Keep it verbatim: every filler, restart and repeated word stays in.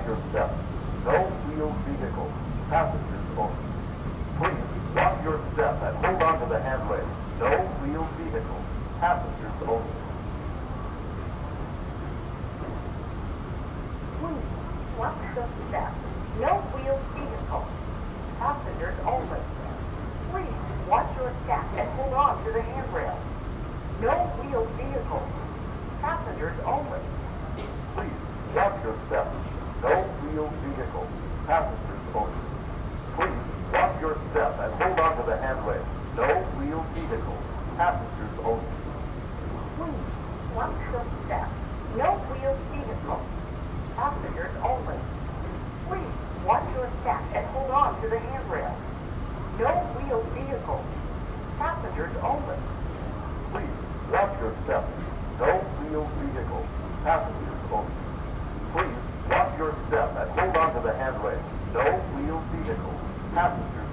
your step. No wheeled vehicle. Passengers only. Please watch your step and hold on to the handrail. No wheeled vehicle. Passengers only. Please watch your step. No wheeled vehicle. Passengers only. Please watch your step and hold on to the handrail. No wheeled vehicle. Passengers only. Please watch your step. No wheeled vehicle. Passengers only. Please watch your step and hold on to the handrail. No wheeled vehicle. Passengers only. Please watch your step. No wheeled vehicle. Passengers only. Please watch your step and hold on to the handrail. No wheeled vehicle. Passengers only. Please watch your step. No wheeled vehicle. Passengers only. Please watch your step and hold on to the handrail. No wheeled vehicle. Passengers